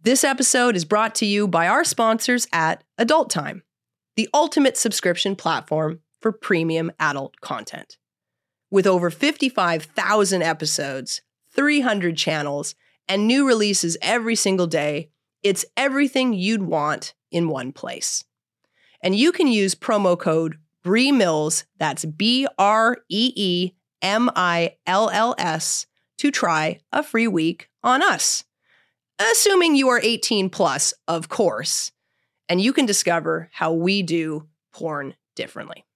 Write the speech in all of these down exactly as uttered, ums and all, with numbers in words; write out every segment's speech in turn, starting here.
This episode is brought to you by our sponsors at Adult Time, the ultimate subscription platform for premium adult content. With over fifty-five thousand episodes, three hundred channels, and new releases every single day, it's everything you'd want in one place. And you can use promo code BREEMILLS, that's B R E E M I L L S, to try a free week on us. Assuming you are eighteen plus, of course, and you can discover how we do porn differently.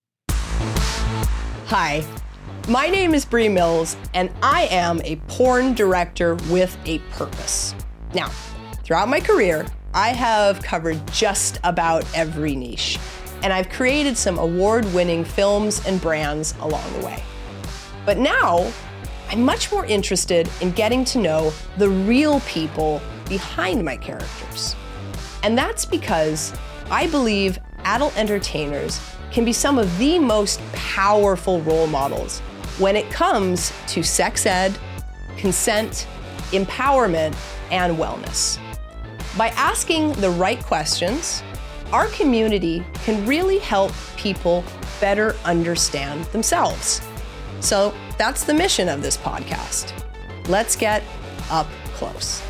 Hi, my name is Bree Mills, and I am a porn director with a purpose. Now, throughout my career, I have covered just about every niche, and I've created some award-winning films and brands along the way. But now, I'm much more interested in getting to know the real people behind my characters. And that's because I believe adult entertainers can be some of the most powerful role models when it comes to sex ed, consent, empowerment, and wellness. By asking the right questions, our community can really help people better understand themselves. So that's the mission of this podcast. Let's get up close.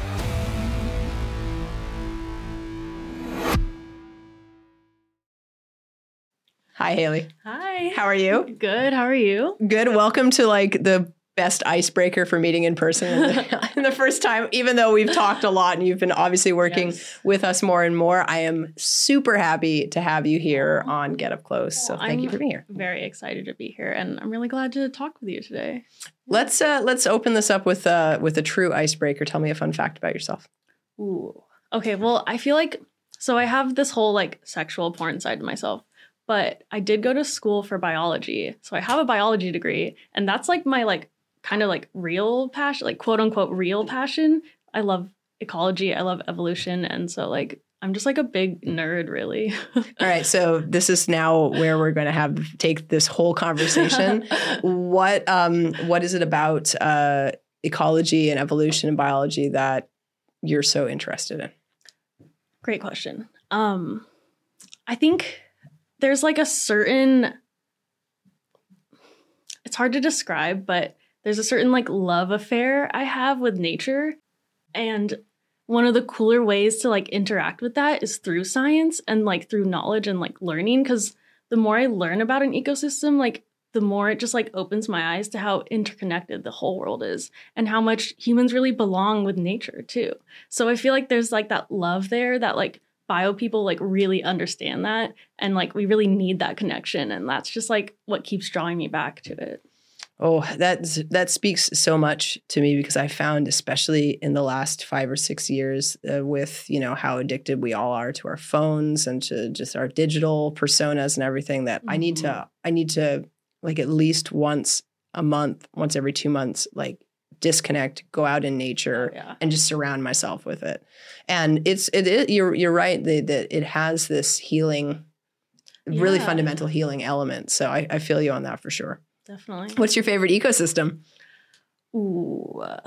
Hi, Haley. Hi. How are you? Good. How are you? Good. Welcome to like the best icebreaker for meeting in person in the, in the first time, even though we've talked a lot and you've been obviously working yes. with us more and more. I am super happy to have you here on Get Up Close. So thank I'm you for being here. Very excited to be here, and I'm really glad to talk with you today. Let's uh, let's open this up with uh, with a true icebreaker. Tell me a fun fact about yourself. Ooh. Okay. Well, I feel like so I have this whole like sexual porn side to myself, but I did go to school for biology, so I have a biology degree, and that's like my like. kind of like real passion, like quote unquote real passion. I love ecology. I love evolution. And so like, I'm just like a big nerd, really. All right. So this is now where we're going to have take this whole conversation. what um what is it about uh, ecology and evolution and biology that you're so interested in? Great question. Um, I think there's like a certain, it's hard to describe, but there's a certain like love affair I have with nature. And one of the cooler ways to like interact with that is through science and like through knowledge and like learning. Because the more I learn about an ecosystem, like the more it just like opens my eyes to how interconnected the whole world is and how much humans really belong with nature too. So I feel like there's like that love there that like bio people like really understand that. And like we really need that connection. And that's just like what keeps drawing me back to it. Oh, that's, that speaks so much to me because I found, especially in the last five or six years uh, with, you know, how addicted we all are to our phones and to just our digital personas and everything that mm-hmm. I need to, I need to like at least once a month, once every two months, like disconnect, go out in nature oh, yeah. and just surround myself with it. And it's, it, it you're, you're right that, that it has this healing, yeah. really fundamental healing element. So I, I feel you on that for sure. Definitely. What's your favorite ecosystem? Ooh, uh,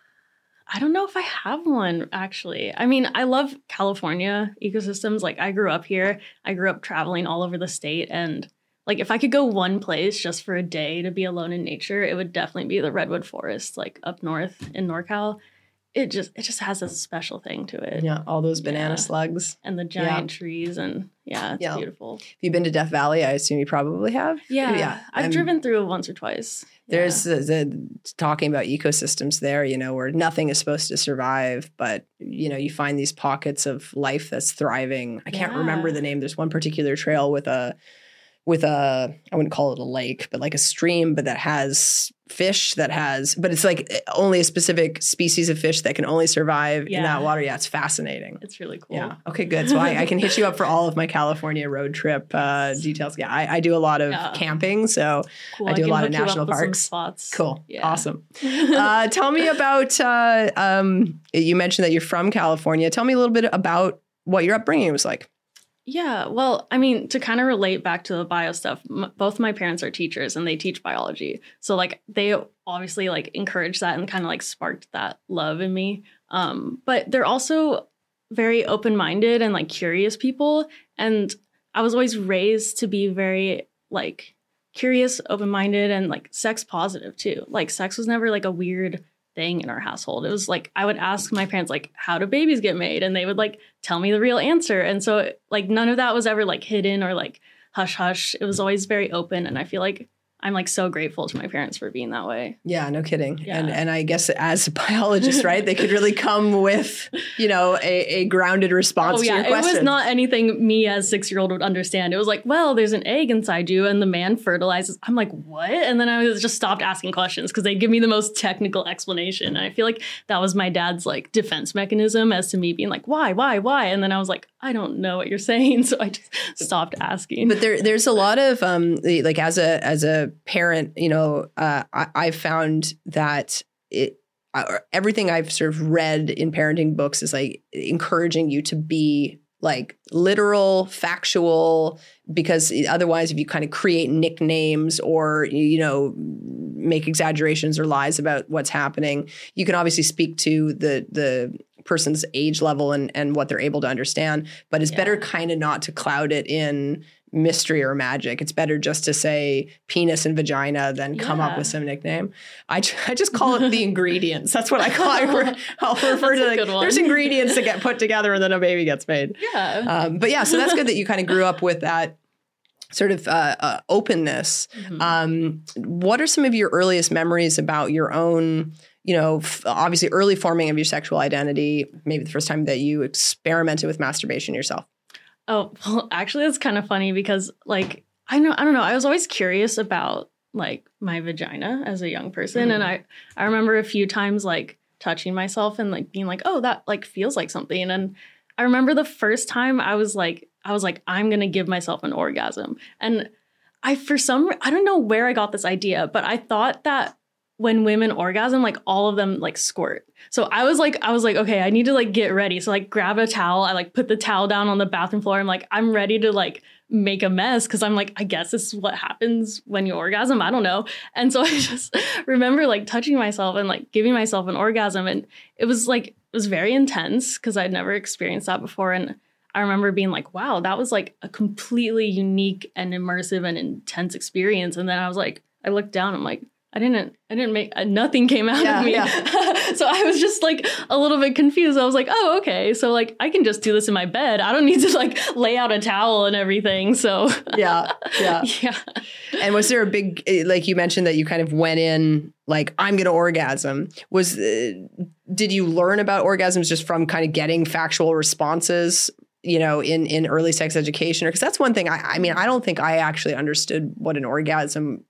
I don't know if I have one, actually. I mean, I love California ecosystems. Like, I grew up here. I grew up traveling all over the state. And, like, if I could go one place just for a day to be alone in nature, it would definitely be the Redwood Forest, like, up north in NorCal. It just it just has a special thing to it. Yeah, all those banana yeah. slugs. And the giant yeah. trees. And, yeah, it's yeah. beautiful. Have you been to Death Valley? I assume you probably have. Yeah, yeah. I've um, driven through it once or twice. There's yeah. the, the talking about ecosystems there, you know, where nothing is supposed to survive, but, you know, you find these pockets of life that's thriving. I can't yeah. remember the name. There's one particular trail with a, with a, I wouldn't call it a lake, but like a stream, but that has fish that has, but it's like only a specific species of fish that can only survive yeah. in that water. Yeah, it's fascinating. It's really cool. Yeah. Okay, good. So I, I can hit you up for all of my California road trip uh, details. Yeah, I, I do a lot of yeah. camping, so cool. I do I a lot of national parks. Spots. Cool. Yeah. Awesome. uh, tell me about, uh, um, you mentioned that you're from California. Tell me a little bit about what your upbringing was like. Yeah, well, I mean, to kind of relate back to the bio stuff, m- both my parents are teachers and they teach biology. So like they obviously like encouraged that and kind of like sparked that love in me. Um, but they're also very open-minded and like curious people. And I was always raised to be very like curious, open-minded, and like sex positive too. Like sex was never like a weird thing in our household. It was like I would ask my parents like, how do babies get made? And they would like tell me the real answer. And so like none of that was ever like hidden or like hush hush. It was always very open. And I feel like I'm like so grateful to my parents for being that way. Yeah, no kidding. Yeah. And and I guess as a biologist, right, they could really come with, you know, a, a grounded response oh, yeah. to your question. It was not anything me as six-year-old would understand. It was like, well, there's an egg inside you and the man fertilizes. I'm like, what? And then I was just stopped asking questions because they'd give me the most technical explanation. And I feel like that was my dad's like defense mechanism as to me being like, why, why, why? And then I was like, I don't know what you're saying. So I just stopped asking. But there, there's a lot of um, like as a as a parent, you know, uh, I, I've found that it uh, everything I've sort of read in parenting books is like encouraging you to be like literal, factual, because otherwise, if you kind of create nicknames or you know make exaggerations or lies about what's happening, you can obviously speak to the the person's age level and and what they're able to understand. But it's yeah. better kind of not to cloud it in mystery or magic. It's better just to say penis and vagina than yeah. come up with some nickname. I, I just call it the ingredients. That's what I call it. I'll refer to like, there's ingredients that get put together and then a baby gets made. Yeah. Um, but yeah, so that's good that you kind of grew up with that sort of uh, uh, openness. Mm-hmm. Um, what are some of your earliest memories about your own, you know, f- obviously early forming of your sexual identity, maybe the first time that you experimented with masturbation yourself? Oh, well, actually, it's kind of funny because, like, I know, I don't know. I was always curious about, like, my vagina as a young person. Mm-hmm. And I, I remember a few times, like, touching myself and, like, being like, oh, that, like, feels like something. And I remember the first time I was like, I was like, I'm going to give myself an orgasm. And I, for some, I don't know where I got this idea, but I thought that when women orgasm, like all of them like squirt. So I was like, I was like, okay, I need to like get ready. So like grab a towel. I like put the towel down on the bathroom floor. I'm like, I'm ready to like make a mess. Cause I'm like, I guess this is what happens when you orgasm. I don't know. And so I just remember like touching myself and like giving myself an orgasm. And it was like, it was very intense because I'd never experienced that before. And I remember being like, wow, that was like a completely unique and immersive and intense experience. And then I was like, I looked down, I'm like, I didn't, I didn't make, uh, nothing came out yeah, of me. Yeah. So I was just like a little bit confused. I was like, oh, okay. So like, I can just do this in my bed. I don't need to like lay out a towel and everything. So yeah, yeah. yeah. And was there a big, like you mentioned that you kind of went in like, I'm going to orgasm. Was, uh, did you learn about orgasms just from kind of getting factual responses, you know, in, in early sex education? Because that's one thing, I, I mean, I don't think I actually understood what an orgasm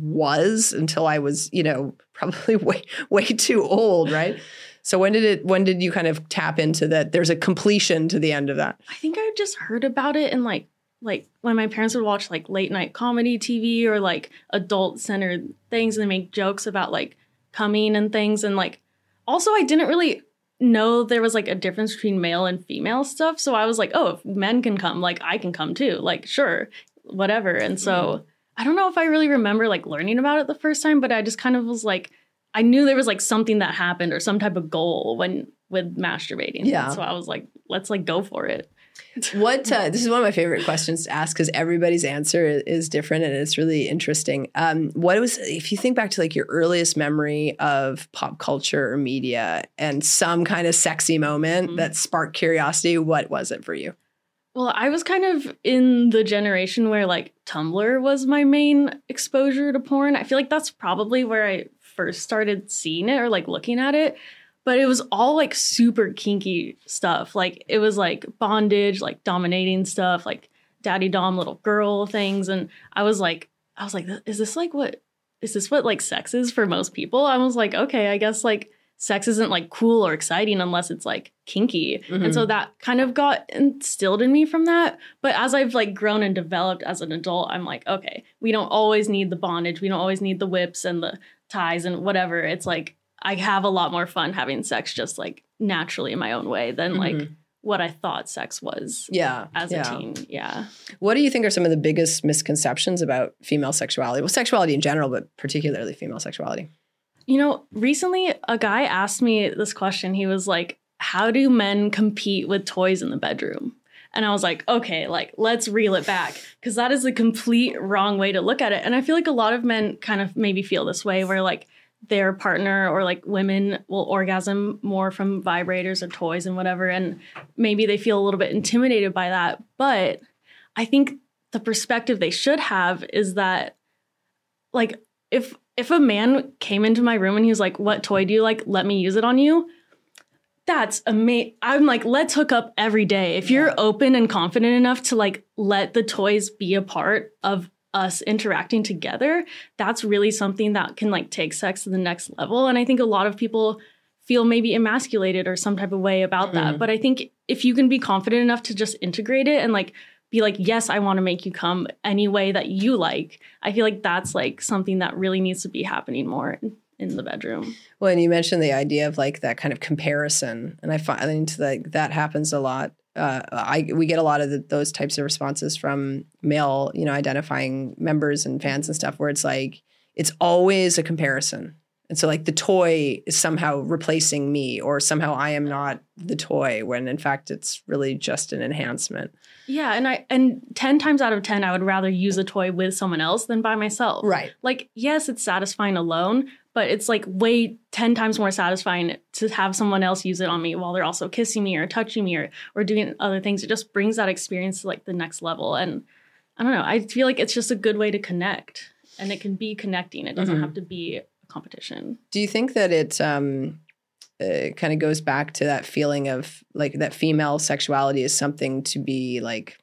was until I was, you know, probably way, way too old, right? So when did it, when did you kind of tap into that there's a completion to the end of that? I think I just heard about it in like, like when my parents would watch like late night comedy T V or like adult centered things and they make jokes about like coming and things. And like, also I didn't really know there was like a difference between male and female stuff. So I was like, oh, if men can come, like I can come too. Like, sure, whatever. And so mm. I don't know if I really remember like learning about it the first time, but I just kind of was like, I knew there was like something that happened or some type of goal when with masturbating. Yeah. And so I was like, let's like go for it. What uh, this is one of my favorite questions to ask because everybody's answer is different and it's really interesting. Um, what was, if you think back to like your earliest memory of pop culture or media and some kind of sexy moment mm-hmm. that sparked curiosity, what was it for you? Well, I was kind of in the generation where like Tumblr was my main exposure to porn. I feel like that's probably where I first started seeing it or like looking at it. But it was all like super kinky stuff. Like it was like bondage, like dominating stuff, like daddy dom little girl things. And I was like, I was like, is this like what, is this what like sex is for most people? I was like, okay, I guess like sex isn't like cool or exciting unless it's like kinky. Mm-hmm. And so that kind of got instilled in me from that. But as I've like grown and developed as an adult, I'm like, okay, we don't always need the bondage. We don't always need the whips and the ties and whatever. It's like, I have a lot more fun having sex just like naturally in my own way than mm-hmm. like what I thought sex was. Yeah. As yeah. a teen. Yeah. What do you think are some of the biggest misconceptions about female sexuality? Well, sexuality in general, but particularly female sexuality. You know, recently a guy asked me this question. He was like, how do men compete with toys in the bedroom? And I was like, okay, like, let's reel it back, because that is the complete wrong way to look at it. And I feel like a lot of men kind of maybe feel this way, where like their partner or like women will orgasm more from vibrators or toys and whatever. And maybe they feel a little bit intimidated by that. But I think the perspective they should have is that, like, if if a man came into my room and he was like, what toy do you like? Let me use it on you. That's amazing. I'm like, let's hook up every day. If you're open and confident enough to like let the toys be a part of us interacting together, that's really something that can like take sex to the next level. And I think a lot of people feel maybe emasculated or some type of way about mm. that. But I think if you can be confident enough to just integrate it and like be like, yes, I want to make you come any way that you like, I feel like that's like something that really needs to be happening more in, in the bedroom. Well, and you mentioned the idea of like that kind of comparison. And I find like that happens a lot. Uh, I we get a lot of the, those types of responses from male, you know, identifying members and fans and stuff, where it's like, it's always a comparison. And so like the toy is somehow replacing me, or somehow I am not the toy, when in fact it's really just an enhancement. Yeah. And I and ten times out of ten, I would rather use a toy with someone else than by myself. Right. Like, yes, it's satisfying alone, but it's like way ten times more satisfying to have someone else use it on me while they're also kissing me or touching me or, or doing other things. It just brings that experience to like the next level. And I don't know, I feel like it's just a good way to connect, and it can be connecting. It doesn't mm-hmm. have to be a competition. Do you think that it um, uh, kind of goes back to that feeling of like that female sexuality is something to be like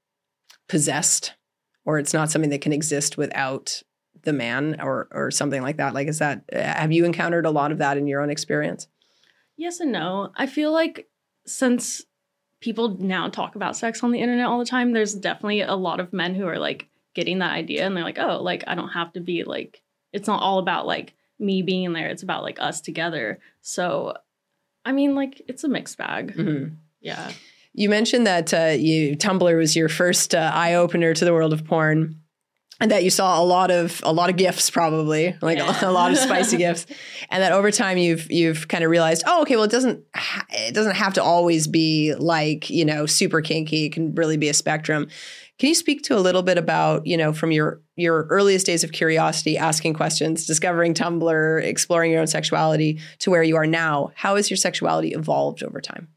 possessed, or it's not something that can exist without the man, or or something like that? Like, is that, have you encountered a lot of that in your own experience? Yes and no. I feel like since people now talk about sex on the internet all the time, there's definitely a lot of men who are like getting that idea, and they're like, oh, like I don't have to be like, it's not all about like me being there. It's about like us together. So, I mean, like, it's a mixed bag. Mm-hmm. Yeah. You mentioned that uh, you Tumblr was your first uh, eye opener to the world of porn, and that you saw a lot of a lot of gifs, probably like yeah. a, a lot of spicy gifs, and that over time you've you've kind of realized, oh, okay, well, it doesn't ha- it doesn't have to always be like, you know, super kinky. It can really be a spectrum. Can you speak to a little bit about, you know, from your your earliest days of curiosity, asking questions, discovering Tumblr, exploring your own sexuality, to where you are now? How has your sexuality evolved over time?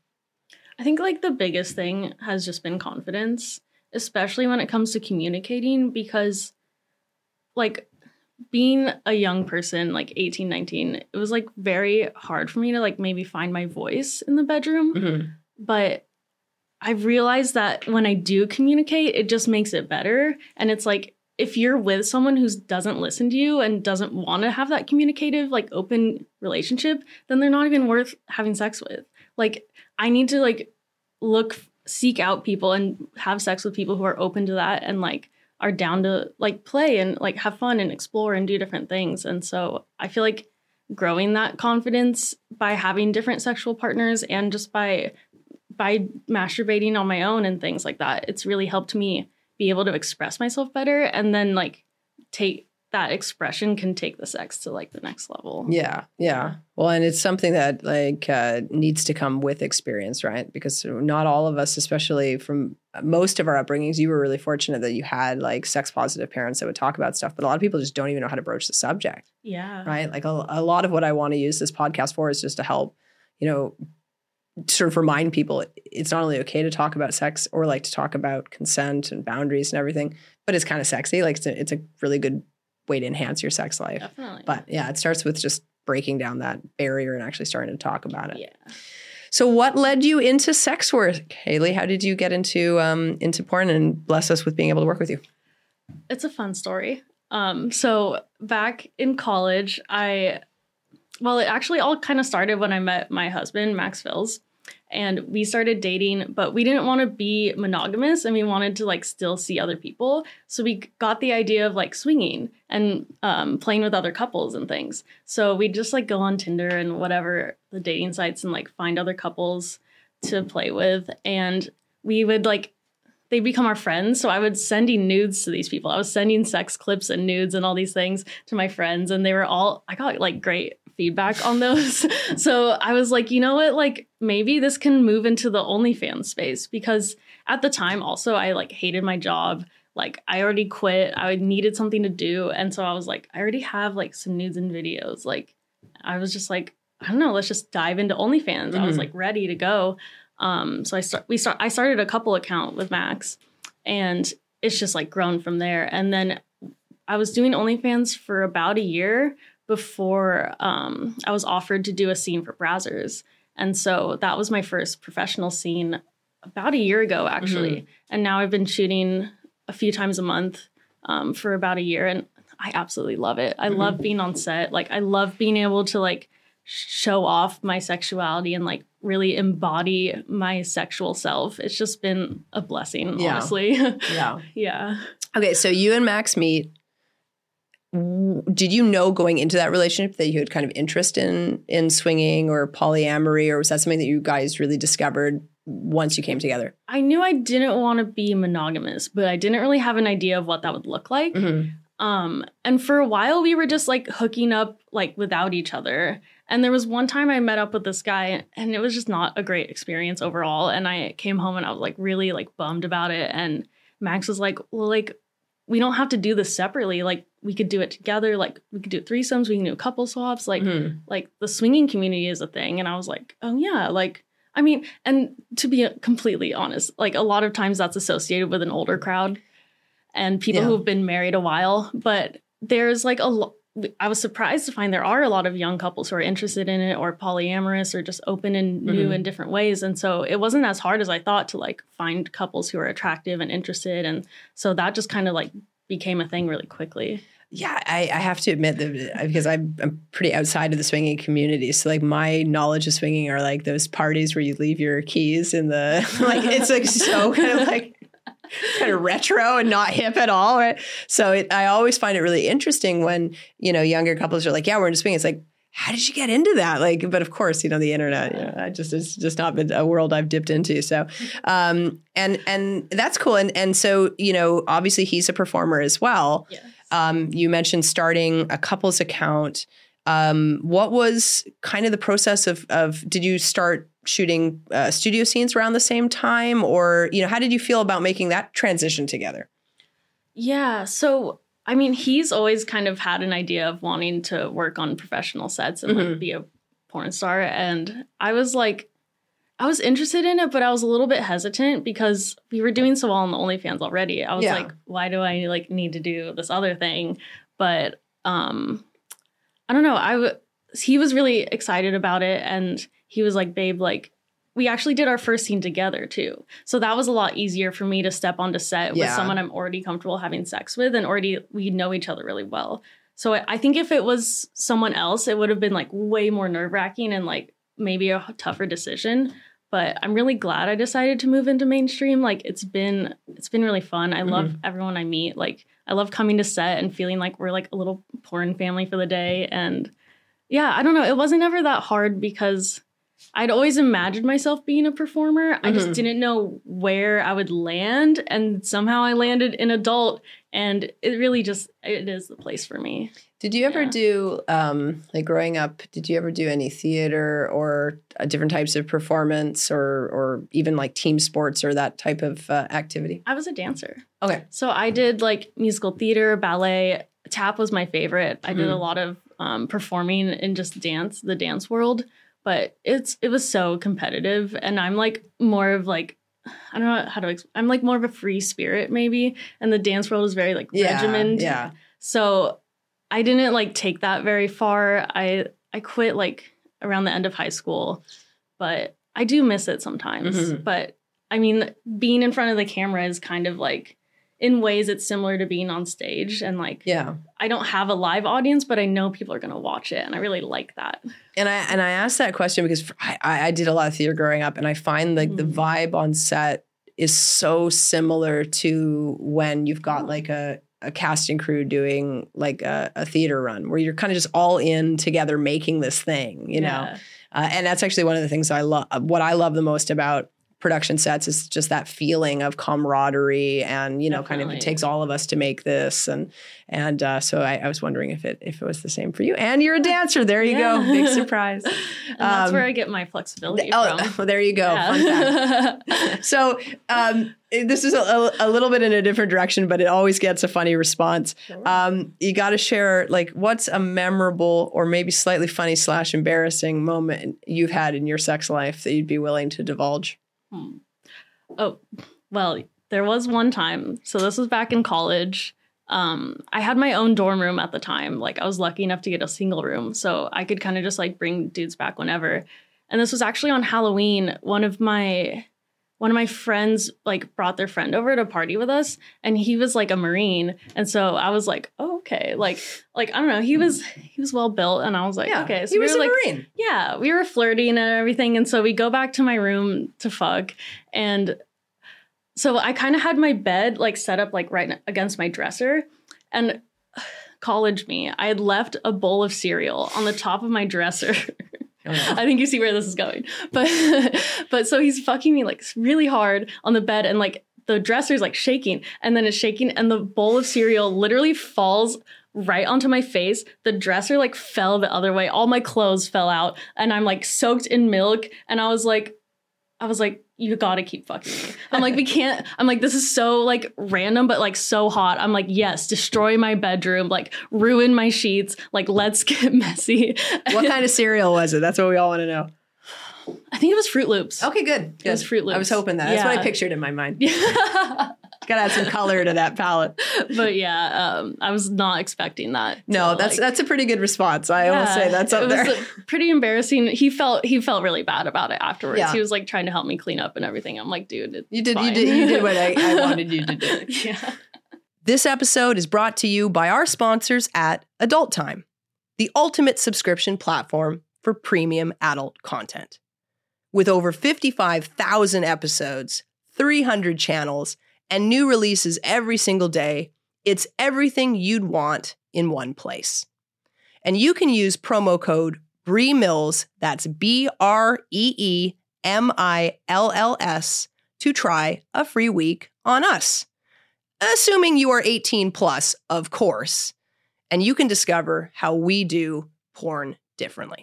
I think like the biggest thing has just been confidence, especially when it comes to communicating, because like being a young person, like eighteen, nineteen, it was like very hard for me to like maybe find my voice in the bedroom. Mm-hmm. But I've realized that when I do communicate, it just makes it better. And it's like, if you're with someone who doesn't listen to you and doesn't want to have that communicative, like open relationship, then they're not even worth having sex with. Like, I need to like look, seek out people and have sex with people who are open to that and like are down to like play and like have fun and explore and do different things. And so I feel like growing that confidence by having different sexual partners and just by by masturbating on my own and things like that, it's really helped me be able to express myself better. And then like take that expression can take the sex to like the next level. Yeah. Yeah. Well, and it's something that like uh, needs to come with experience, right? Because not all of us, especially from most of our upbringings, you were really fortunate that you had like sex positive parents that would talk about stuff, but a lot of people just don't even know how to broach the subject. Yeah. Right. Like a, a lot of what I want to use this podcast for is just to help, you know, sort of remind people it's not only okay to talk about sex or like to talk about consent and boundaries and everything, but it's kind of sexy. Like it's a, it's a really good way to enhance your sex life. Definitely. But yeah, it starts with just breaking down that barrier and actually starting to talk about it. Yeah. So what led you into sex work, Haley? How did you get into um, into porn, and bless us with being able to work with you? It's a fun story. Um, so back in college, I, well, it actually all kind of started when I met my husband, Max Fills. And we started dating, but we didn't want to be monogamous, and we wanted to like still see other people. So we got the idea of like swinging and um, playing with other couples and things. So we just like go on Tinder and whatever the dating sites and like find other couples to play with, and we would like, they become our friends. So I would sending nudes to these people. I was sending sex clips and nudes and all these things to my friends, and they were all, I got like great feedback on those. So I was like, you know what, like maybe this can move into the OnlyFans space, because at the time also I like hated my job. Like I already quit. I needed something to do. And so I was like, I already have like some nudes and videos. Like I was just like, I don't know, let's just dive into OnlyFans. Mm-hmm. I was like ready to go. Um, so I start, we start, I started a couple account with Max, and it's just like grown from there. And then I was doing OnlyFans for about a year before um, I was offered to do a scene for Brazzers. And so that was my first professional scene about a year ago, actually. Mm-hmm. And now I've been shooting a few times a month um, for about a year. And I absolutely love it. I mm-hmm. love being on set. Like I love being able to like show off my sexuality and like really embody my sexual self. It's just been a blessing, yeah. honestly. Yeah. Yeah. Okay. So you and Max meet. Did you know going into that relationship that you had kind of interest in in swinging or polyamory, or was that something that you guys really discovered once you came together? I knew I didn't want to be monogamous, but I didn't really have an idea of what that would look like. Mm-hmm. Um, and for a while we were just like hooking up like without each other. And there was one time I met up with this guy, and it was just not a great experience overall. And I came home and I was like really like bummed about it. And Max was like, well, like, we don't have to do this separately. Like we could do it together. Like we could do threesomes. We can do couple swaps. Like, mm-hmm. like the swinging community is a thing. And I was like, oh yeah. Like, I mean, and to be completely honest, like a lot of times that's associated with an older crowd and people yeah. who've been married a while, but there's like a lot, I was surprised to find there are a lot of young couples who are interested in it or polyamorous or just open and new mm-hmm. in different ways. And so it wasn't as hard as I thought to like find couples who are attractive and interested. And so that just kind of like became a thing really quickly. Yeah, I, I have to admit that because I'm, I'm pretty outside of the swinging community. So like my knowledge of swinging are like those parties where you leave your keys in the, like it's like so kind of like kind of retro and not hip at all, right? So it, I always find it really interesting when, you know, younger couples are like, yeah, we're into swinging. It's like, how did you get into that? Like, but of course, you know, the internet, you know, I just, it's just not been a world I've dipped into. So, um, and, and that's cool. And, and so, you know, obviously he's a performer as well. Yes. Um, you mentioned starting a couples account. Um, what was kind of the process of, of, did you start shooting uh, studio scenes around the same time, or, you know, how did you feel about making that transition together? Yeah. So, I mean, he's always kind of had an idea of wanting to work on professional sets and mm-hmm. like be a porn star. And I was like, I was interested in it, but I was a little bit hesitant because we were doing so well on the OnlyFans already. I was yeah. like, why do I like need to do this other thing? But, um, I don't know. I w- he was really excited about it, and he was like, babe, like, we actually did our first scene together too. So that was a lot easier for me to step onto set yeah. with someone I'm already comfortable having sex with, and already we know each other really well. So I, I think if it was someone else, it would have been like way more nerve wracking and like maybe a tougher decision. But I'm really glad I decided to move into mainstream. Like it's been, it's been really fun. I mm-hmm. love everyone I meet. Like I love coming to set and feeling like we're like a little porn family for the day. And yeah, I don't know. It wasn't ever that hard because I'd always imagined myself being a performer. Mm-hmm. I just didn't know where I would land. And somehow I landed in adult, and it really just, it is the place for me. Did you ever yeah. do, um, like growing up, did you ever do any theater or uh, different types of performance, or or even like team sports or that type of uh, activity? I was a dancer. Okay. So I did like musical theater, ballet. Tap was my favorite. I did mm. a lot of um, performing in just dance, the dance world. But it's it was so competitive, and I'm like more of like, I don't know how to explain. I'm like more of a free spirit maybe, and the dance world is very like yeah, regimented. Yeah. So I didn't like take that very far. I I quit like around the end of high school, but I do miss it sometimes. Mm-hmm. But I mean, being in front of the camera is kind of like, in ways it's similar to being on stage, and like, yeah, I don't have a live audience, but I know people are going to watch it, and I really like that. And I and I asked that question because I, I did a lot of theater growing up, and I find like mm-hmm. the vibe on set is so similar to when you've got like a, a casting crew doing like a, a theater run where you're kind of just all in together making this thing, you know. Yeah. Uh, and that's actually one of the things I love. What I love the most about production sets is just that feeling of camaraderie, and you know, Definitely. kind of it takes all of us to make this, and and uh, so I, I was wondering if it if it was the same for you. And you're a dancer, there you yeah. go, big surprise. And that's um, where I get my flexibility oh, from. Well, there you go. Yeah. Fun fact. So um, this is a, a little bit in a different direction, but it always gets a funny response. Sure. Um, you got to share like what's a memorable or maybe slightly funny slash embarrassing moment you've had in your sex life that you'd be willing to divulge. Hmm. Oh, well, there was one time. So this was back in college. Um, I had my own dorm room at the time. Like I was lucky enough to get a single room, so I could kind of just like bring dudes back whenever. And this was actually on Halloween. One of my one of my friends like brought their friend over to party with us, and he was like a Marine. And so I was like, oh, okay. Like, like, I don't know. He was, he was well built. And I was like, yeah, okay. So he we was were a like, Marine. Yeah, we were flirting and everything. And so we go back to my room to fuck. And so I kind of had my bed like set up like right against my dresser. And college me, I had left a bowl of cereal on the top of my dresser. Oh, no. I think you see where this is going. But but so he's fucking me like really hard on the bed, and like the dresser's like shaking, and then it's shaking, and the bowl of cereal literally falls right onto my face. The dresser like fell the other way. All my clothes fell out, and I'm like soaked in milk. And I was like, I was like, you gotta keep fucking me. I'm like, we can't. I'm like, this is so like random, but like so hot. I'm like, yes, destroy my bedroom, like ruin my sheets, like let's get messy. What kind of cereal was it? That's what we all want to know. I think it was Fruit Loops. Okay, good. good. It was Fruit Loops. I was hoping that. That's yeah. what I pictured in my mind. Yeah. Gotta add some color to that palette. But yeah, um, I was not expecting that. No, so, that's like, that's a pretty good response. I yeah, will say that's up it there. Was pretty embarrassing. He felt he felt really bad about it afterwards. Yeah. He was like trying to help me clean up and everything. I'm like, dude, it's you did fine. you did you did what I, I wanted you to do. Yeah. This episode is brought to you by our sponsors at Adult Time, the ultimate subscription platform for premium adult content. With over fifty-five thousand episodes, three hundred channels, and new releases every single day, it's everything you'd want in one place. And you can use promo code BREEMILLS, that's B R E E M I L L S, to try a free week on us. Assuming you are eighteen plus, of course, and you can discover how we do porn differently.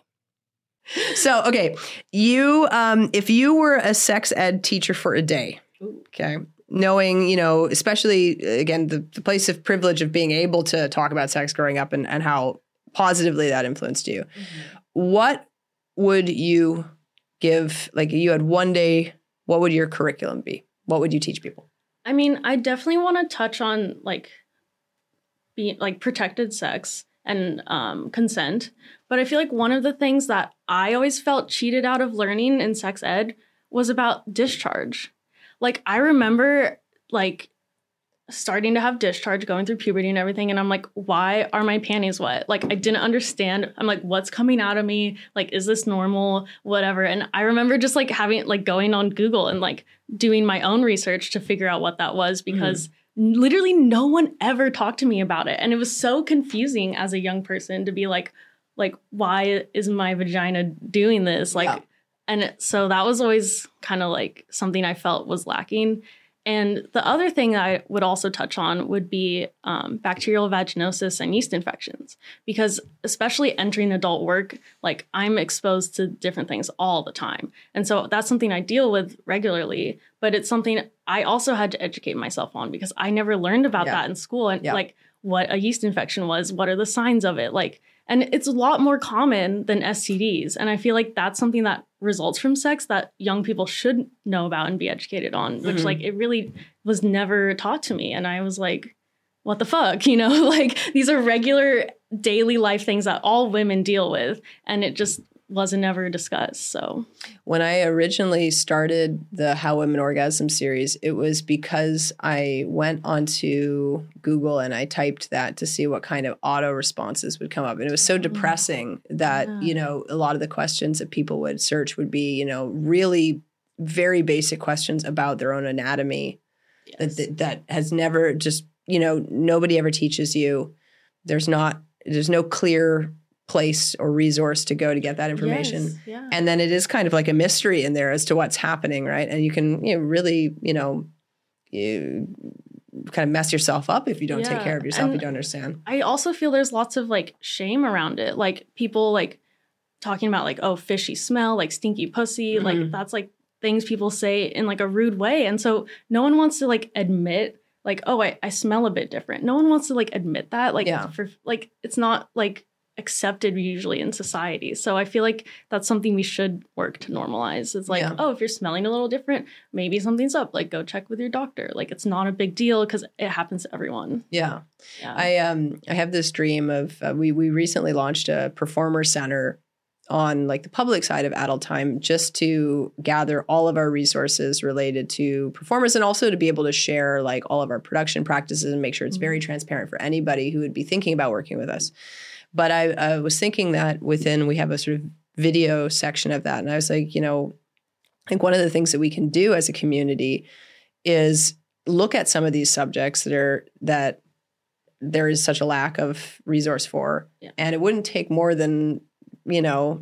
So, okay, you, um, if you were a sex ed teacher for a day, okay, knowing, you know, especially, again, the, the place of privilege of being able to talk about sex growing up and, and how positively that influenced you, mm-hmm. what would you give, like you had one day, what would your curriculum be? What would you teach people? I mean, I definitely want to touch on like being like protected sex and um, consent. But I feel like one of the things that I always felt cheated out of learning in sex ed was about discharge. Like, I remember, like, starting to have discharge, going through puberty and everything, and I'm like, why are my panties wet? Like, I didn't understand. I'm like, what's coming out of me? Like, is this normal? Whatever. And I remember just, like, having, like, going on Google and, like, doing my own research to figure out what that was, because mm-hmm. literally no one ever talked to me about it. And it was so confusing as a young person to be like, like, why is my vagina doing this? Like, yeah. And so that was always kind of like something I felt was lacking. And the other thing I would also touch on would be um, bacterial vaginosis and yeast infections, because especially entering adult work, like I'm exposed to different things all the time. And so that's something I deal with regularly, but it's something I also had to educate myself on because I never learned about yeah. that in school. And yeah. like what a yeast infection was, what are the signs of it? Like, and it's a lot more common than S T Ds. And I feel like that's something that results from sex that young people should know about and be educated on, which mm-hmm. like it really was never taught to me. And I was like, what the fuck? You know, like these are regular daily life things that all women deal with. And it just wasn't ever discussed. So when I originally started the How Women Orgasm series, it was because I went onto Google and I typed that to see what kind of auto responses would come up. And it was so depressing that, yeah. you know, a lot of the questions that people would search would be, you know, really very basic questions about their own anatomy yes. that, that that has never just, you know, nobody ever teaches you. There's not, there's no clear place or resource to go to get that information. Yes, yeah. And then it is kind of like a mystery in there as to what's happening, right? And you can, you know, really, you know, you kind of mess yourself up if you don't Yeah. take care of yourself, And you don't understand. I also feel there's lots of like shame around it. Like people like talking about like, oh, fishy smell, like stinky pussy. Mhm. Like that's like things people say in like a rude way. And so no one wants to like admit like, oh, I, I smell a bit different. No one wants to like admit that. Like Yeah. for like it's not like accepted usually in society. So I feel like that's something we should work to normalize. It's like, Yeah. oh, if you're smelling a little different, maybe something's up. Like go check with your doctor. Like it's not a big deal because it happens to everyone. Yeah. Yeah. I um I have this dream of uh, we we recently launched a performer center on like the public side of Adult Time just to gather all of our resources related to performers and also to be able to share like all of our production practices and make sure it's very transparent for anybody who would be thinking about working with us. But I, I was thinking that within we have a sort of video section of that. And I was like, you know, I think one of the things that we can do as a community is look at some of these subjects that are that there is such a lack of resource for. Yeah. And it wouldn't take more than, you know,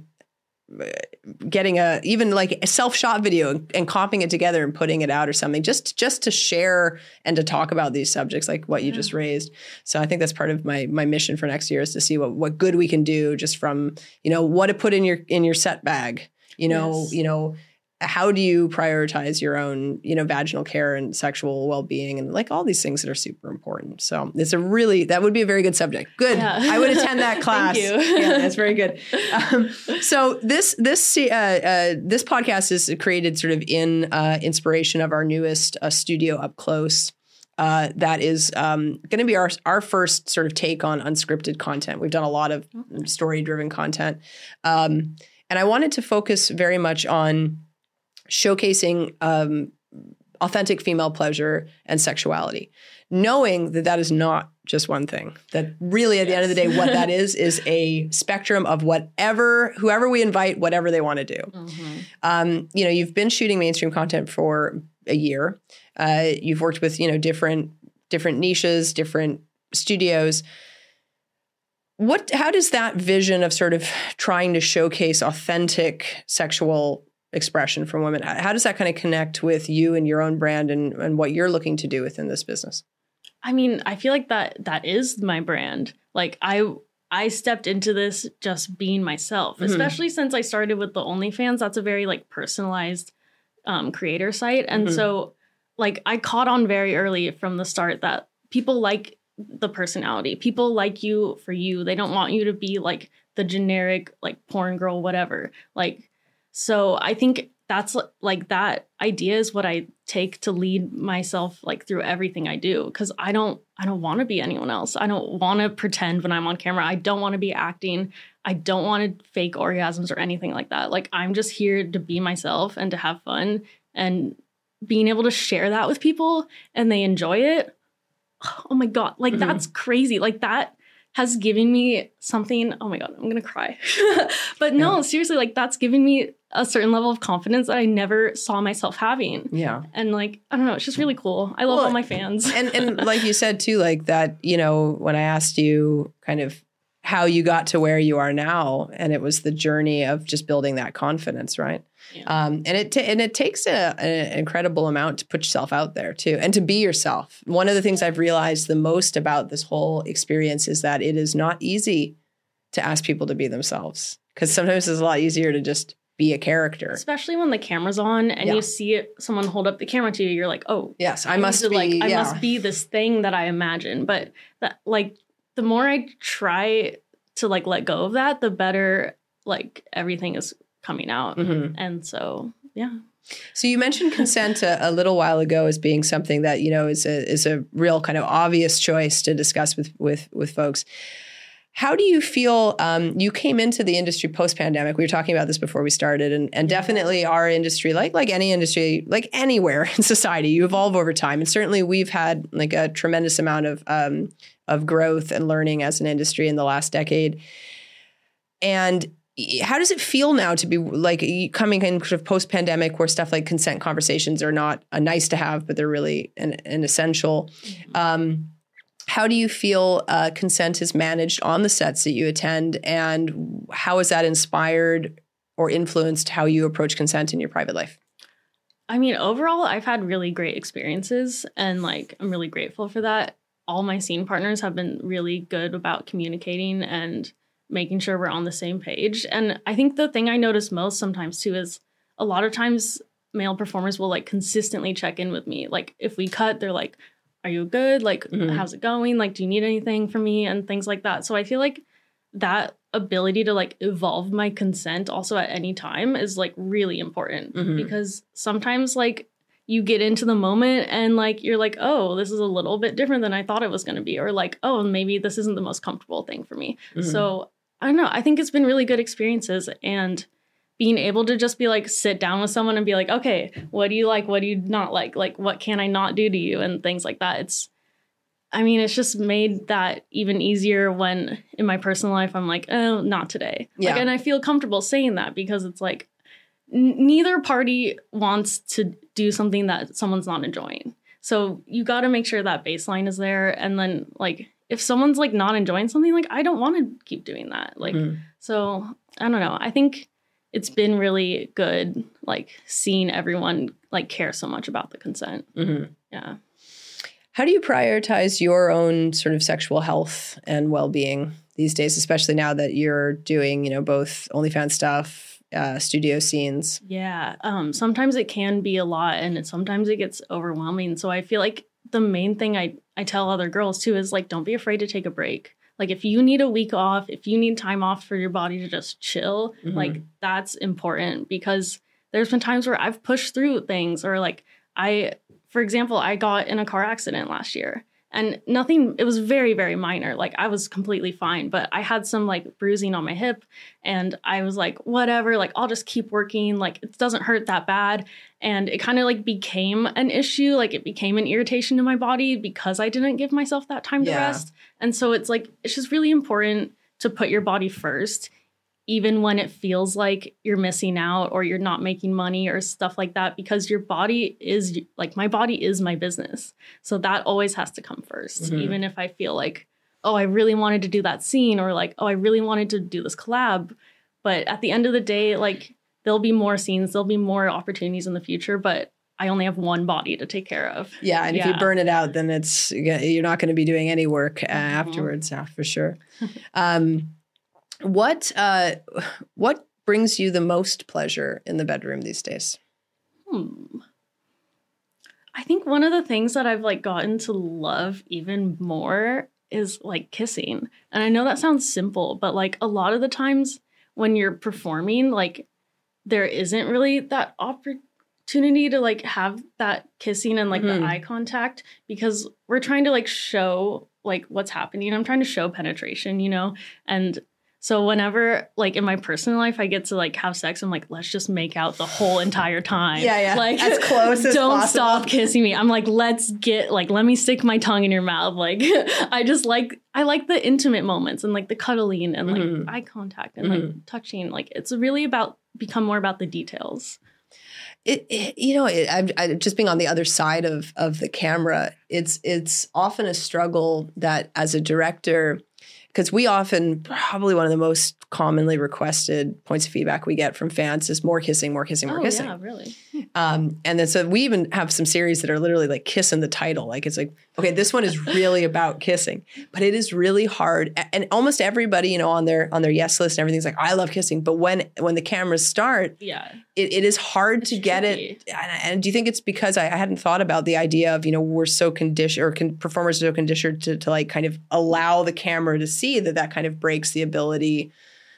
getting a even like a self-shot video and, and copying it together and putting it out or something just just to share and to talk about these subjects like what you Yeah. just raised. So I think that's part of my my mission for next year is to see what what good we can do just from, you know, what to put in your in your set bag, you know, Yes. you know, how do you prioritize your own, you know, vaginal care and sexual well-being and like all these things that are super important. So it's a really, that would be a very good subject. Good. Yeah. I would attend that class. Thank you. Yeah, that's very good. Um, so this, this, uh, uh, this podcast is created sort of in uh, inspiration of our newest uh, studio Up Close. Uh, that is um, going to be our our first sort of take on unscripted content. We've done a lot of Okay. story-driven content. Um, and I wanted to focus very much on showcasing um, authentic female pleasure and sexuality, knowing that that is not just one thing. That really, at the end of the day, what that is is a spectrum of whatever, whoever we invite, whatever they want to do. Mhm. Um, you know, you've been shooting mainstream content for a year. Uh, you've worked with, you know, different different niches, different studios. What? How does that vision of sort of trying to showcase authentic sexual expression from women, how does that kind of connect with you and your own brand and, and what you're looking to do within this business? I mean, I feel like that that is my brand. Like I I stepped into this just being myself, Mhm. especially since I started with the OnlyFans. That's a very like personalized um, creator site. And Mhm. so like I caught on very early from the start that people like the personality. People like you for you. They don't want you to be like the generic like porn girl, whatever. Like, so I think that's like that idea is what I take to lead myself like through everything I do. Cause I don't, I don't want to be anyone else. I don't want to pretend when I'm on camera. I don't want to be acting. I don't want to fake orgasms or anything like that. Like I'm just here to be myself and to have fun, and being able to share that with people and they enjoy it. Oh my God. Like Mhm. that's crazy. Like that has given me something. Oh my God, I'm going to cry. But no, Yeah. seriously, like that's given me a certain level of confidence that I never saw myself having. Yeah. And like, I don't know, it's just really cool. I love Well, all my fans. And and like you said too, like that, you know, when I asked you kind of how you got to where you are now, and it was the journey of just building that confidence, right? Yeah. Um, and it ta- and it takes a, an incredible amount to put yourself out there too, and to be yourself. One of the things I've realized the most about this whole experience is that it is not easy to ask people to be themselves, because sometimes it's a lot easier to just be a character. Especially when the camera's on and Yeah. you see it, someone hold up the camera to you, you're like, oh, Yes, I, need must to, be. like I yeah. must be this thing that I imagine. But that like the more I try to like let go of that, the better like everything is coming out. Mhm. And so yeah. So you mentioned consent a, a little while ago as being something that, you know, is a is a real kind of obvious choice to discuss with with with folks. How do you feel? Um, you came into the industry post-pandemic. We were talking about this before we started, and, and definitely our industry, like like any industry, like anywhere in society, you evolve over time. And certainly, we've had like a tremendous amount of um, of growth and learning as an industry in the last decade. And how does it feel now to be like coming in sort of post-pandemic, where stuff like consent conversations are not a nice to have, but they're really an, an essential? Um, How do you feel uh, consent is managed on the sets that you attend, and how has that inspired or influenced how you approach consent in your private life? I mean, overall, I've had really great experiences, and like I'm really grateful for that. All my scene partners have been really good about communicating and making sure we're on the same page. And I think the thing I notice most sometimes too is a lot of times male performers will like consistently check in with me. Like if we cut, they're like, are you good? Like, mm-hmm. how's it going? Like, do you need anything from me? And things like that. So I feel like that ability to like evolve my consent also at any time is like really important, mm-hmm. because sometimes like you get into the moment and like you're like, oh, this is a little bit different than I thought it was going to be, or like, oh, maybe this isn't the most comfortable thing for me. Mm-hmm. So I don't know. I think it's been really good experiences, and being able to just be like sit down with someone and be like, okay, what do you like? What do you not like? Like, what can I not do to you? And things like that. It's, I mean, it's just made that even easier when in my personal life, I'm like, oh, not today. Yeah. Like, and I feel comfortable saying that because it's like, n- neither party wants to do something that someone's not enjoying. So you got to make sure that baseline is there. And then like, if someone's like not enjoying something, like I don't want to keep doing that. Like, mm-hmm. so I don't know. I think it's been really good, like seeing everyone like care so much about the consent. Mm-hmm. Yeah. How do you prioritize your own sort of sexual health and well-being these days, especially now that you're doing, you know, both OnlyFans stuff, uh, studio scenes? Yeah. Um, sometimes it can be a lot, and it, sometimes it gets overwhelming. So I feel like the main thing I, I tell other girls too is like, don't be afraid to take a break. Like if you need a week off, if you need time off for your body to just chill, mm-hmm. like that's important, because there's been times where I've pushed through things, or like I, for example, I got in a car accident last year and nothing, it was very, very minor. Like I was completely fine, but I had some like bruising on my hip, and I was like, whatever, like I'll just keep working. Like it doesn't hurt that bad. And it kind of like became an issue. Like it became an irritation to my body because I didn't give myself that time to yeah. rest. And so it's like, it's just really important to put your body first, even when it feels like you're missing out or you're not making money or stuff like that, because your body is like, my body is my business. So that always has to come first, mm-hmm. even if I feel like, oh, I really wanted to do that scene, or like, oh, I really wanted to do this collab. But at the end of the day, like there'll be more scenes, there'll be more opportunities in the future, but I only have one body to take care of. Yeah. And yeah. if you burn it out, then it's, you're not going to be doing any work uh, mm-hmm. afterwards. Yeah, for sure. um, What uh, what brings you the most pleasure in the bedroom these days? Hmm. I think one of the things that I've like gotten to love even more is like kissing. And I know that sounds simple, but like a lot of the times when you're performing, like there isn't really that opportunity to like have that kissing and like mm-hmm. the eye contact, because we're trying to like show like what's happening. I'm trying to show penetration, you know, and so whenever, like, in my personal life, I get to, like, have sex, I'm like, let's just make out the whole entire time. Yeah, yeah. Like, as close as don't possible. Stop kissing me. I'm like, let's get, like, let me stick my tongue in your mouth. Like, I just like, I like the intimate moments and, like, the cuddling and, like, mm-hmm. eye contact and, mm-hmm. like, touching. Like, it's really about, become more about the details. It, it, you know, it, I, I, just being on the other side of of the camera, it's it's often a struggle that as a director, because we often, probably one of the most commonly requested points of feedback we get from fans is more kissing, more kissing, more oh, kissing. Yeah, really. Um, and then so we even have some series that are literally like kiss in the title. Like it's like, okay, this one is really about kissing, but it is really hard. And almost everybody, you know, on their on their yes list and everything's like, I love kissing. But when when the cameras start, yeah, it, it is hard it's to get tricky. it. And, and do you think it's because I, I hadn't thought about the idea of, you know, we're so conditioned, or con- performers are so conditioned to, to like kind of allow the camera to see that that kind of breaks the ability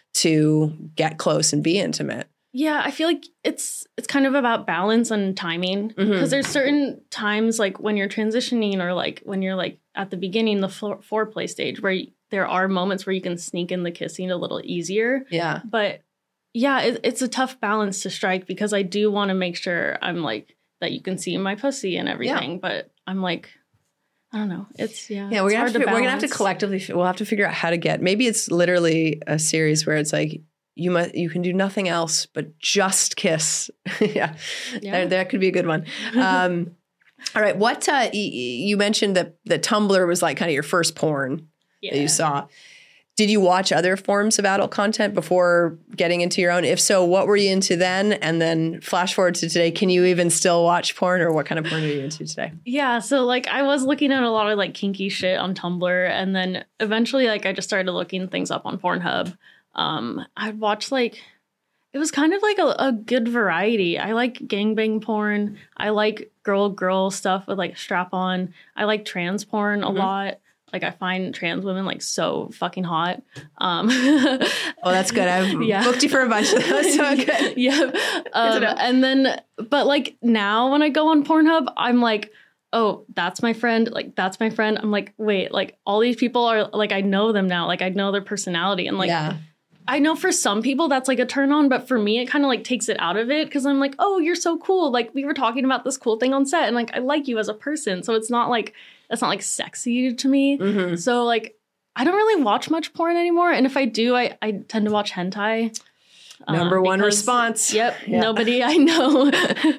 to get close and be intimate? Yeah, I feel like it's it's kind of about balance and timing, because mm-hmm. there's certain times like when you're transitioning, or like when you're like at the beginning, the fore- foreplay stage, where y- there are moments where you can sneak in the kissing a little easier. Yeah. But yeah, it, it's a tough balance to strike, because I do want to make sure I'm like that you can see my pussy and everything, yeah. but I'm like, I don't know. It's yeah. Yeah, we're gonna have to, to we're gonna have to collectively. We'll have to figure out how to get. Maybe it's literally a series where it's like you must you can do nothing else but just kiss. yeah, yeah. That, that could be a good one. Um, All right. What uh, y- you mentioned that the Tumblr was like kind of your first porn Yeah. that you saw. Did you watch other forms of adult content before getting into your own? If so, what were you into then? And then flash forward to today. Can you even still watch porn, or what kind of porn are you into today? Yeah, so like I was looking at a lot of like kinky shit on Tumblr, and then eventually like I just started looking things up on Pornhub. Um, I'd watch like it was kind of like a, a good variety. I like gangbang porn. I like girl girl stuff with like strap on. I like trans porn a Mhm. lot. Like I find trans women like so fucking hot. Um, Oh, that's good. I've Yeah. booked you for a bunch of those. So good. yeah. Um, know. and then, but like now when I go on Pornhub, I'm like, oh, that's my friend. Like, that's my friend. I'm like, wait, like all these people are like, I know them now. Like I know their personality. And like, yeah. I know for some people that's like a turn on, but for me, it kind of like takes it out of it. Cause I'm like, oh, you're so cool. Like we were talking about this cool thing on set, and like, I like you as a person. So it's not like, that's not like sexy to me. Mm-hmm. So like, I don't really watch much porn anymore. And if I do, I, I tend to watch hentai. Number uh, one because- response. Yep. Yeah. Nobody I know.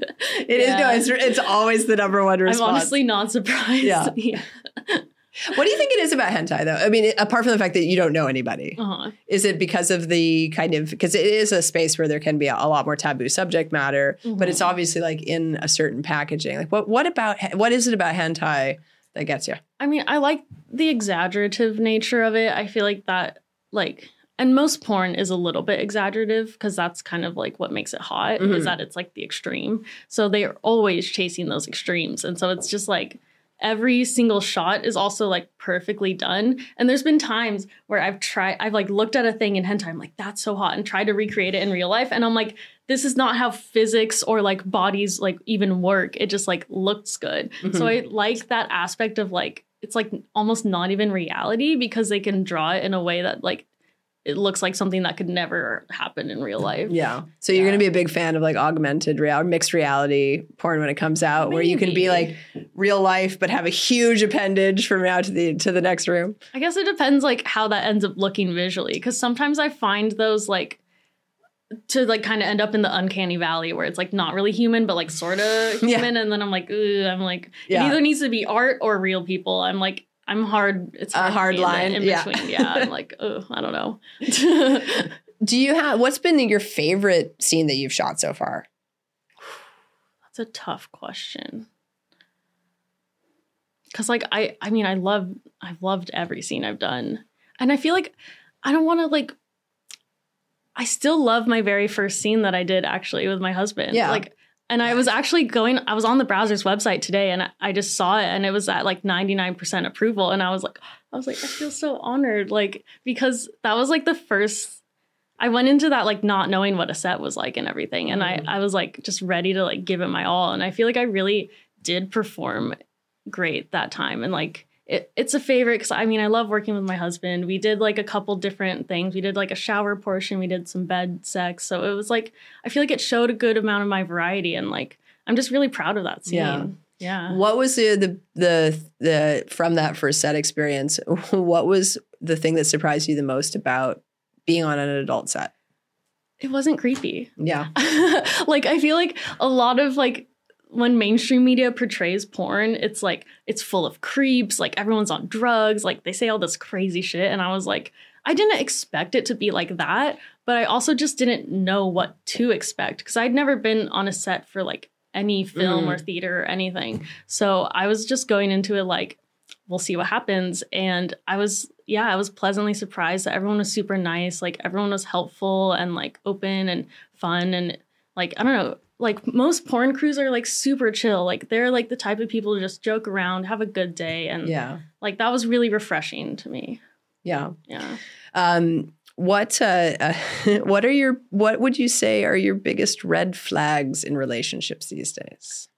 It is. No, it's, it's always the number one response. I'm honestly not surprised. Yeah. yeah. What do you think it is about hentai, though? I mean, it, apart from the fact that you don't know anybody, Uh-huh. is it because of the kind of, because it is a space where there can be a, a lot more taboo subject matter, Mm-hmm. but it's obviously like in a certain packaging. Like, what what about, what is it about hentai that gets you? I mean, I like the exaggerative nature of it. I feel like that, like, and most porn is a little bit exaggerative because that's kind of like what makes it hot, Mhm. is that it's like the extreme. So they're always chasing those extremes. And so it's just like every single shot is also like perfectly done. And there's been times where I've tried, I've like looked at a thing in hentai, I'm like, that's so hot, and tried to recreate it in real life. And I'm like, this is not how physics or like bodies like even work. It just like looks good. So I like that aspect of like, it's like almost not even reality because they can draw it in a way that like it looks like something that could never happen in real life. Yeah. So you're Yeah. going to be a big fan of like augmented reality, mixed reality porn when it comes out, where you can be Maybe. like real life, but have a huge appendage from now to the to the next room. I guess it depends like how that ends up looking visually, because sometimes I find those like to like kind of end up in the uncanny valley where it's like not really human but like sort of Yeah. human, and then I'm like, Ugh, I'm like Yeah. it either needs to be art or real people. I'm like I'm hard. It's A hard, hard for me in the- line, in yeah. between. Yeah, I'm like, oh, I don't know. Do you have, what's been your favorite scene that you've shot so far? That's a tough question. Cause like I I mean I love I've loved every scene I've done. And I feel like I don't want to like I still love my very first scene that I did actually with my husband. Yeah. Like, and I was actually going, I was on the browser's website today and I, I just saw it and it was at like ninety-nine percent approval. And I was like, I was like, I feel so honored. Like, because that was like the first, I went into that like not knowing what a set was like and everything. And Mhm. I, I was like just ready to like give it my all. And I feel like I really did perform great that time. And like, it, it's a favorite because I mean, I love working with my husband. We did like a couple different things. We did like a shower portion. We did some bed sex. So it was like, I feel like it showed a good amount of my variety. And like, I'm just really proud of that scene. Yeah. Yeah. What was the, the the the from that first set experience? What was the thing that surprised you the most about being on an adult set? It wasn't creepy. Yeah. Like, I feel like a lot of like, when mainstream media portrays porn, it's like, it's full of creeps, like everyone's on drugs, like they say all this crazy shit. And I was like, I didn't expect it to be like that, but I also just didn't know what to expect because I'd never been on a set for like any film Mm. or theater or anything. So I was just going into it like, we'll see what happens. And I was, yeah, I was pleasantly surprised that everyone was super nice. Like everyone was helpful and like open and fun. And like, I don't know, like most porn crews are like super chill. Like they're like the type of people to just joke around, have a good day. And Yeah. like that was really refreshing to me. Yeah. Yeah. Um, what uh, uh, what are your what would you say are your biggest red flags in relationships these days?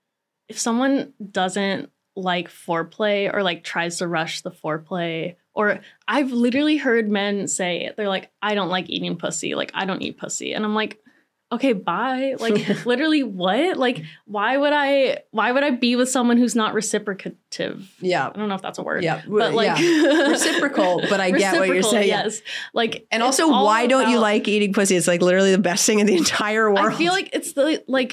If someone doesn't like foreplay or like tries to rush the foreplay, or I've literally heard men say, they're like, I don't like eating pussy. Like I don't eat pussy. And I'm like, okay, bye. Like literally what? Like, why would I, why would I be with someone who's not reciprocative? Yeah. I don't know if that's a word. Yeah. But like yeah. Reciprocal, but I get what you're Reciprocal, saying. Yes. Like, And it's also, all why don't you about- like eating pussy? It's like literally the best thing in the entire world. I feel like it's the, like,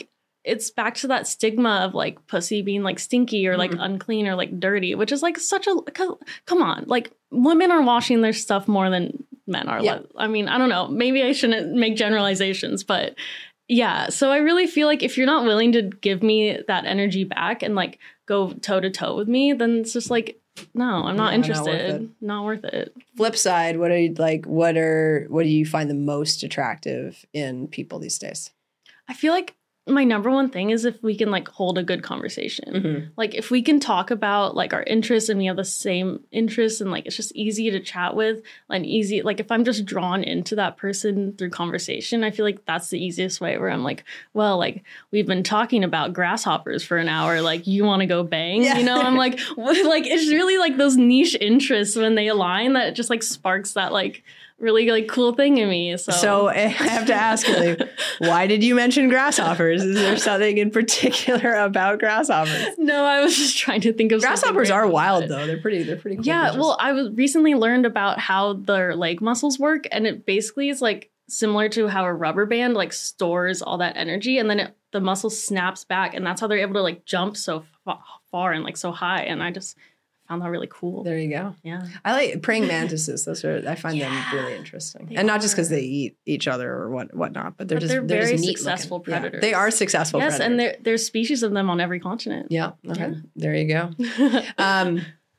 it's back to that stigma of like pussy being like stinky or like mm-hmm. unclean or like dirty, which is like such a, come on, like women are washing their stuff more than men are. Yeah. I mean, I don't know, maybe I shouldn't make generalizations, but yeah. So I really feel like if you're not willing to give me that energy back and like go toe to toe with me, then it's just like, no, I'm not no, interested. Not worth, not worth it. Flip side, what are you like, what are, what do you find the most attractive in people these days? I feel like my number one thing is if we can like hold a good conversation. Mm-hmm. Like if we can talk about like our interests and we have the same interests and like it's just easy to chat with and easy, like if I'm just drawn into that person through conversation, I feel like that's the easiest way where I'm like, well, like we've been talking about grasshoppers for an hour, like you want to go bang, yeah. you know? I'm like, like it's really like those niche interests when they align that just like sparks that like really like cool thing in me. So, so I have to ask you, why did you mention grasshoppers? Is there something in particular about grasshoppers? No, I was just trying to think of grasshoppers are wild though. They're pretty. They're pretty cool. Yeah. Fishes. Well, I was recently learned about how their leg muscles work, and it basically is like similar to how a rubber band like stores all that energy, and then it, the muscle snaps back, and that's how they're able to like jump so fa- far and like so high. And I just found that really cool. There you go. Yeah. I like praying mantises. Those are, I find yeah, them really interesting. And not are. just because they eat each other or what whatnot, but they're but just they're, they're very just neat successful looking. predators. Yeah, they are successful yes, predators. and there, there's species of them on every continent. Yeah. Okay. Yeah. There you go. um,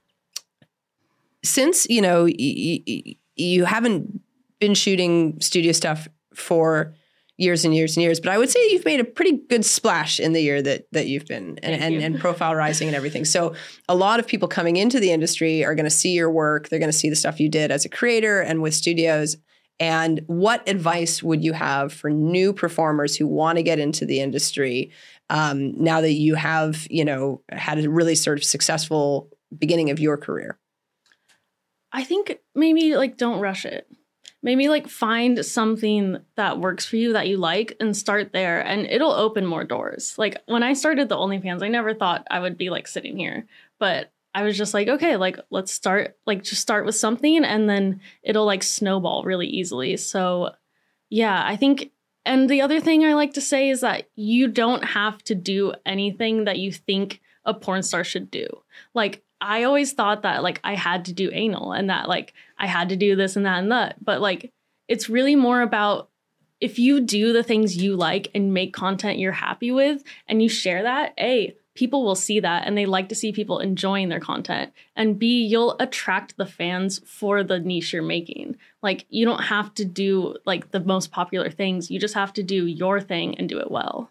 since, you know, y- y- you haven't been shooting studio stuff for years and years and years, but I would say you've made a pretty good splash in the year that that you've been and, and, and profile rising and everything. So a lot of people coming into the industry are going to see your work. They're going to see the stuff you did as a creator and with studios. And what advice would you have for new performers who want to get into the industry um, now that you have, you know, had a really sort of successful beginning of your career? I think maybe like don't rush it. Maybe like find something that works for you that you like and start there, and it'll open more doors. Like when I started the OnlyFans, I never thought I would be like sitting here, but I was just like, okay, like let's start, like just start with something and then it'll like snowball really easily. So yeah, I think, and the other thing I like to say is that you don't have to do anything that you think a porn star should do. Like I always thought that like I had to do anal and that like I had to do this and that and that. But like it's really more about if you do the things you like and make content you're happy with and you share that, A, people will see that and they like to see people enjoying their content. And B, you'll attract the fans for the niche you're making. Like you don't have to do like the most popular things. You just have to do your thing and do it well.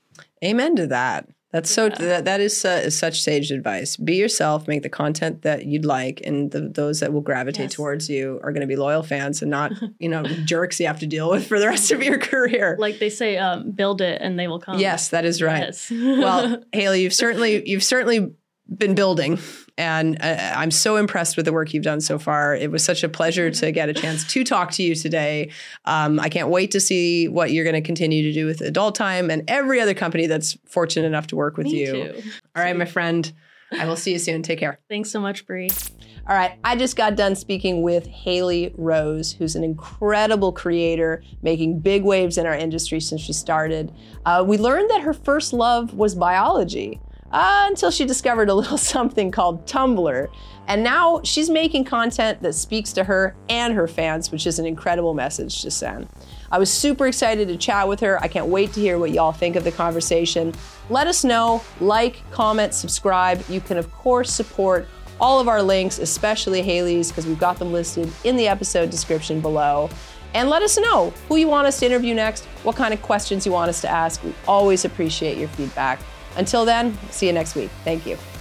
Amen to that. That's so, yeah. that, that is, uh, is such sage advice. Be yourself, make the content that you'd like, and the, those that will gravitate yes. towards you are going to be loyal fans and not, you know, jerks you have to deal with for the rest of your career. Like they say, um, build it and they will come. Yes, that is right. Yes. Well, Haley, you've certainly, you've certainly been building, and uh, I'm so impressed with the work you've done so far. It was such a pleasure to get a chance to talk to you today. Um, I can't wait to see what you're going to continue to do with Adult Time and every other company that's fortunate enough to work with Me you. Too. All right, my friend. I will see you soon. Take care. Thanks so much, Bree. All right. I just got done speaking with Haley Rose, who's an incredible creator, making big waves in our industry since she started. Uh, we learned that her first love was biology. Uh, until she discovered a little something called Tumblr. And now she's making content that speaks to her and her fans, which is an incredible message to send. I was super excited to chat with her. I can't wait to hear what y'all think of the conversation. Let us know, like, comment, subscribe. You can, of course, support all of our links, especially Haley's, because we've got them listed in the episode description below. And let us know who you want us to interview next, what kind of questions you want us to ask. We always appreciate your feedback. Until then, see you next week. Thank you.